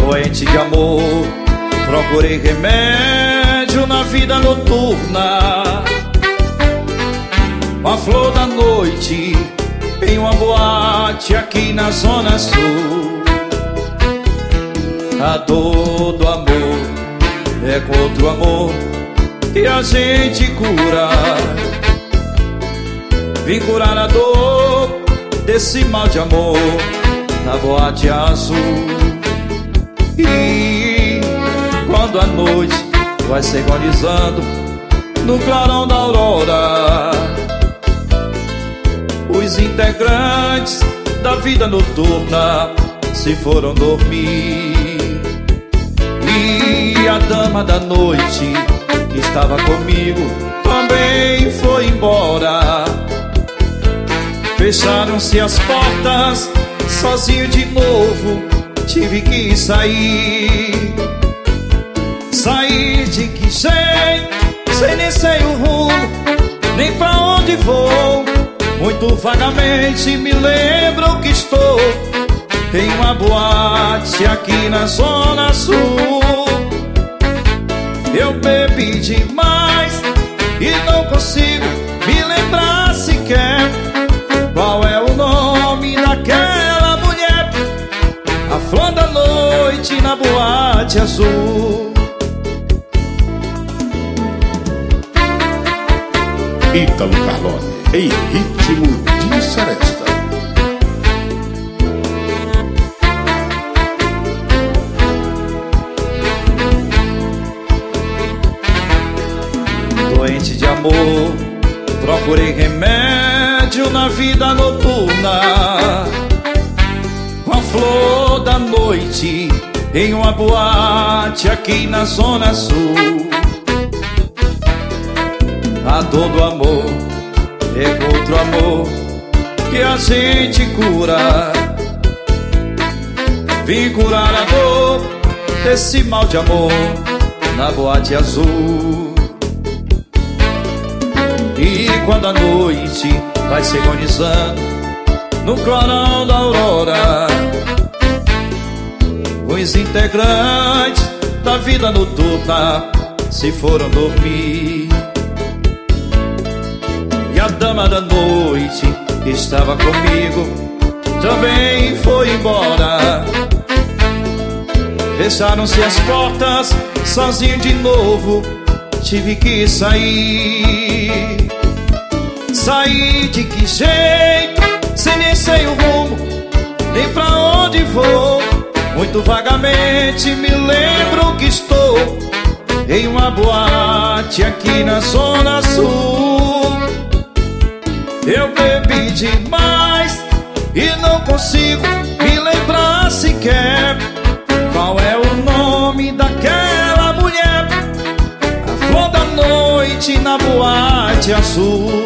Doente de amor, procurei remédio na vida noturna. Com a flor da noite em uma boate aqui na Zona Sul. A dor do amor é com outro amor que a gente cura. Vim curar a dor desse mal de amor na boate azul. E quando a noite vai se agonizando no clarão da aurora, os integrantes da vida noturna se foram dormir. E a dama da noite que estava comigo também foi embora. Fecharam-se as portas, sozinho de novo tive que sair. Sair de que jeito, sem nem sei o rumo, nem pra onde vou. Muito vagamente me lembro que estou em uma boate aqui na Zona Sul. Eu bebi demais e não consigo me lembrar sequer qual é o nome daquela mulher. A flor da noite na boate azul. Ítalo Carlone, em ritmo de seresta. Doente de amor, procurei remédio na vida noturna. Com a flor da noite em uma boate aqui na Zona Sul. A dor do amor é outro amor que a gente cura. Vim curar a dor desse mal de amor na boate azul. E quando a noite vai se agonizando no clarão da aurora, os integrantes da vida noturna se foram dormir. E a dama da noite que estava comigo também foi embora. Fecharam-se as portas, sozinho de novo tive que sair. Sair de que jeito, sem nem sei o rumo, nem pra onde vou. Muito vagamente me lembro que estou em uma boate aqui na Zona Sul. Eu bebi demais e não consigo me lembrar sequer qual é o nome daquela mulher. A flor da noite na boate azul.